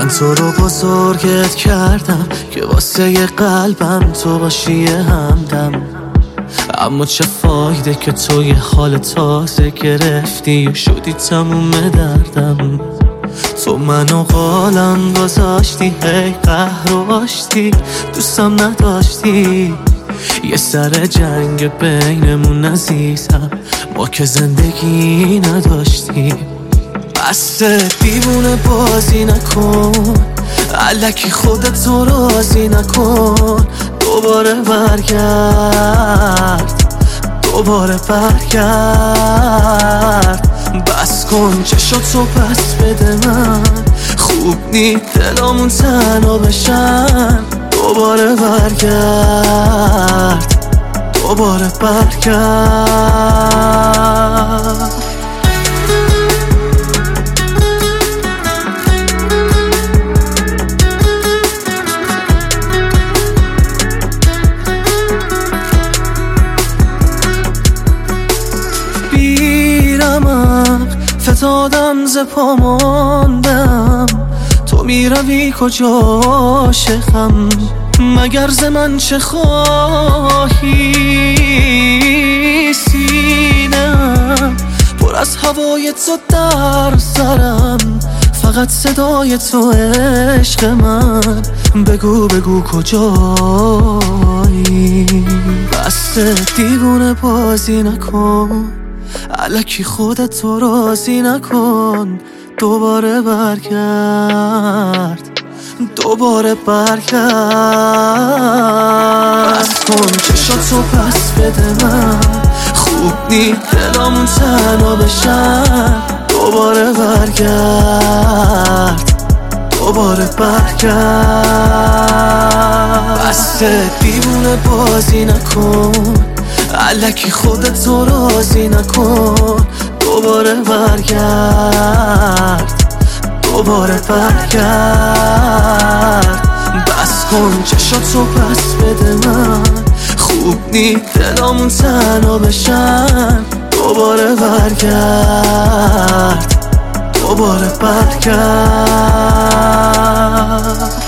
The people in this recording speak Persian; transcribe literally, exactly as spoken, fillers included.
من تو رو بزرگت کردم که واسه یه قلبم تو باشی همدم، اما چه فایده که تو یه حال تازه گرفتی و شدی تموم دردم. تو منو قالم گذاشتی، هی قهر و آشتی، دوستم نداشتی. یه سر جنگ بینمون عزیزم، ما که زندگی نداشتی. بس دیوونه بازی نکن، الکی خودتو راضی نکن. دوباره برگرد، دوباره برگرد. بس کن چشاتو پس بده من، خوب نی دلامون تنها بشن. دوباره برگرد، دوباره برگرد. فتادم ز پا ماندم، تو میروی کجا عاشقم؟ مگر ز من چه خواهی؟ سینم پر از هوای تو در سرم، فقط صدای تو عشق من. بگو بگو کجایی؟ بس دیوونه بازی نکن، الکی خودتو راضی نکن. دوباره برگرد، دوباره برگرد. بس کن چشاتو پس بده من، خوب نی دلامون تنها بشن. دوباره برگرد، دوباره برگرد. بس دیوونه بازی نکن، الکی خودتو راضی نکن. دوباره برگرد، دوباره برگرد. بس کن چشاتو پس بده من، خوب نی دلامون تنها بشن. دوباره برگرد، دوباره برگرد.